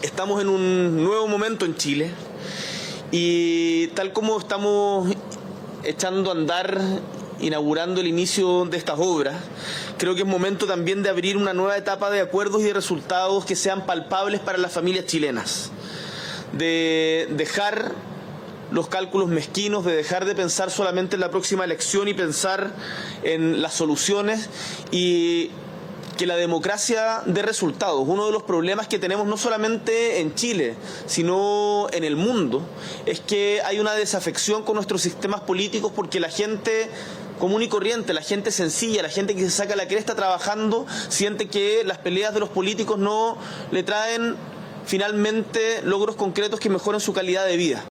Estamos en un nuevo momento en Chile y tal como estamos echando a andar, inaugurando el inicio de estas obras, creo que es momento también de abrir una nueva etapa de acuerdos y de resultados que sean palpables para las familias chilenas, de dejar los cálculos mezquinos, de dejar de pensar solamente en la próxima elección y pensar en las soluciones y que la democracia dé resultados. Uno de los problemas que tenemos no solamente en Chile, sino en el mundo, es que hay una desafección con nuestros sistemas políticos porque la gente común y corriente, la gente sencilla, la gente que se saca la cresta trabajando, siente que las peleas de los políticos no le traen finalmente logros concretos que mejoren su calidad de vida.